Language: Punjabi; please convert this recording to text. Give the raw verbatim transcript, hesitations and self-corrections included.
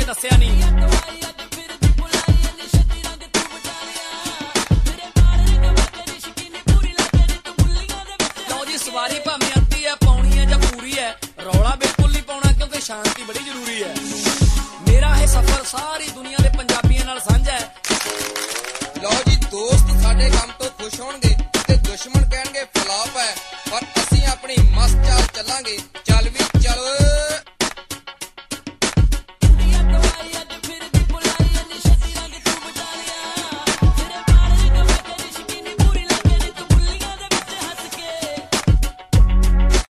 ਦੱਸਿਆ ਨਹੀਂ। ਲਓ ਜੀ ਸਵਾਰੀ ਭਾਵੇਂ ਅੱਧੀ ਹੈ ਪਾਉਣੀ ਹੈ ਜਾਂ ਪੂਰੀ ਹੈ, ਰੌਲਾ ਬਿਲਕੁਲ ਨਹੀਂ ਪਾਉਣਾ ਕਿਉਂਕਿ ਸ਼ਾਂਤੀ ਬੜੀ ਜ਼ਰੂਰੀ ਹੈ। ਮੇਰਾ ਇਹ ਸਫ਼ਰ ਸਾਰੀ ਦੁਨੀਆ ਦੇ ਪੰਜਾਬੀਆਂ ਨਾਲ ਸਾਂਝਾ ਹੈ। ਲਓ ਜੀ ਦੋਸਤ ਸਾਡੇ ਕੰਮ ਤੋਂ ਖੁਸ਼ ਹੋਣਗੇ ਤੇ ਦੁਸ਼ਮਣ ਕਹਿਣਗੇ ਫਲਾਪ ਹੈ, ਪਰ ਅਸੀਂ ਆਪਣੀ ਮਸਤ ਚਾਲ ਚੱਲਾਂਗੇ। ਚੱਲ ਵੀ ਚੱਲ।